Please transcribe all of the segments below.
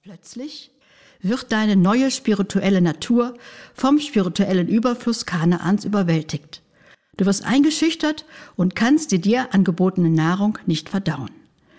Plötzlich wird deine neue spirituelle Natur vom spirituellen Überfluss Kanaans überwältigt. Du wirst eingeschüchtert und kannst die dir angebotene Nahrung nicht verdauen.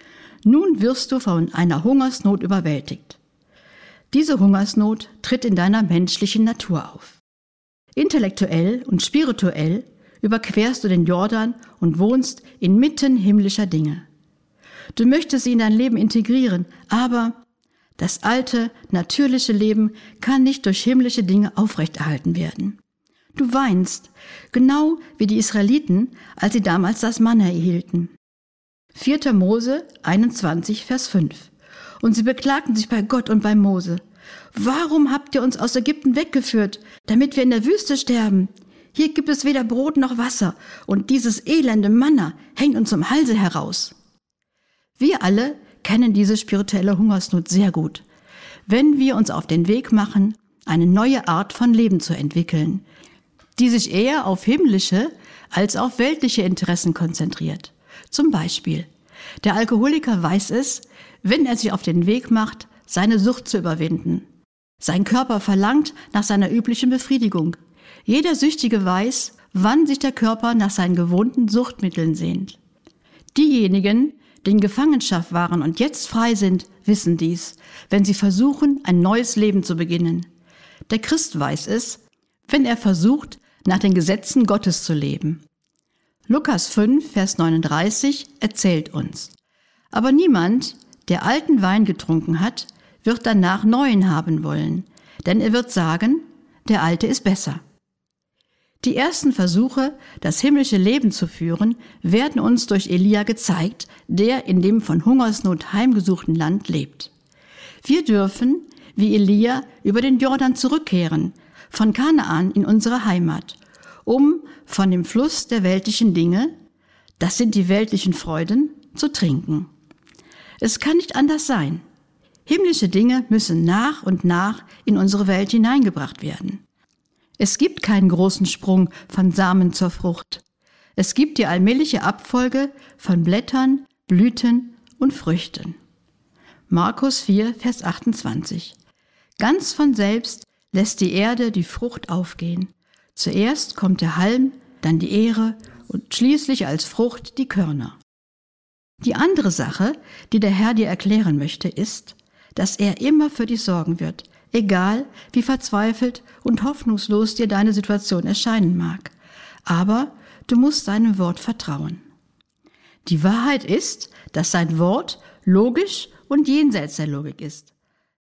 Nun wirst du von einer Hungersnot überwältigt. Diese Hungersnot tritt in deiner menschlichen Natur auf. Intellektuell und spirituell überquerst du den Jordan und wohnst inmitten himmlischer Dinge. Du möchtest sie in dein Leben integrieren, aber das alte, natürliche Leben kann nicht durch himmlische Dinge aufrechterhalten werden. Du weinst, genau wie die Israeliten, als sie damals das Manna erhielten. 4. Mose 21, Vers 5. Und sie beklagten sich bei Gott und bei Mose. Warum habt ihr uns aus Ägypten weggeführt, damit wir in der Wüste sterben? Hier gibt es weder Brot noch Wasser, und dieses elende Manna hängt uns zum Halse heraus. Wir alle kennen diese spirituelle Hungersnot sehr gut, wenn wir uns auf den Weg machen, eine neue Art von Leben zu entwickeln, die sich eher auf himmlische als auf weltliche Interessen konzentriert. Zum Beispiel, der Alkoholiker weiß es, wenn er sich auf den Weg macht, seine Sucht zu überwinden. Sein Körper verlangt nach seiner üblichen Befriedigung. Jeder Süchtige weiß, wann sich der Körper nach seinen gewohnten Suchtmitteln sehnt. Diejenigen, die in Gefangenschaft waren und jetzt frei sind, wissen dies, wenn sie versuchen, ein neues Leben zu beginnen. Der Christ weiß es, wenn er versucht, nach den Gesetzen Gottes zu leben. Lukas 5, Vers 39 erzählt uns: Aber niemand, der alten Wein getrunken hat, wird danach neuen haben wollen, denn er wird sagen, der alte ist besser. Die ersten Versuche, das himmlische Leben zu führen, werden uns durch Elia gezeigt, der in dem von Hungersnot heimgesuchten Land lebt. Wir dürfen, wie Elia, über den Jordan zurückkehren, von Kanaan in unsere Heimat, um von dem Fluss der weltlichen Dinge, das sind die weltlichen Freuden, zu trinken. Es kann nicht anders sein. Himmlische Dinge müssen nach und nach in unsere Welt hineingebracht werden. Es gibt keinen großen Sprung von Samen zur Frucht. Es gibt die allmähliche Abfolge von Blättern, Blüten und Früchten. Markus 4, Vers 28. Ganz von selbst lässt die Erde die Frucht aufgehen. Zuerst kommt der Halm, dann die Ähre und schließlich als Frucht die Körner. Die andere Sache, die der Herr dir erklären möchte, ist, dass er immer für dich sorgen wird, egal wie verzweifelt und hoffnungslos dir deine Situation erscheinen mag. Aber du musst seinem Wort vertrauen. Die Wahrheit ist, dass sein Wort logisch und jenseits der Logik ist.